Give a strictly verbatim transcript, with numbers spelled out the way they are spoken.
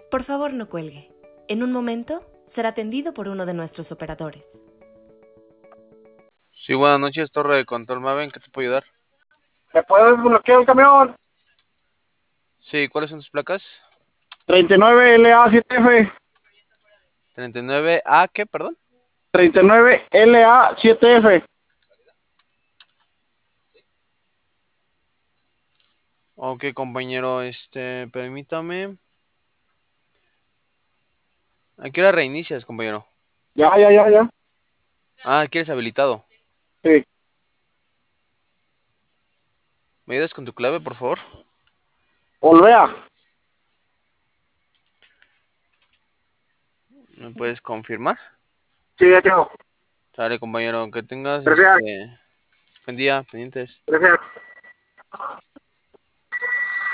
Por favor, no cuelgue. En un momento será atendido por uno de nuestros operadores. Sí, buenas noches, Torre de Control Maven, ¿qué te puedo ayudar? ¿Me puedes desbloquear el camión? Sí, ¿cuáles son tus placas? treinta y nueve L A siete F. treinta y nueve A, ¿qué, perdón? treinta y nueve L A siete F. Ok, compañero, este, permítame. ¿A qué hora reinicias, compañero? Ya, ya, ya, ya. Ah, ¿quieres habilitado? Sí. ¿Me ayudas con tu clave, por favor? Olvea. ¿Me puedes confirmar? Sí, ya tengo. Sale, compañero, que tengas, Gracias. este, buen día, pendientes. Gracias.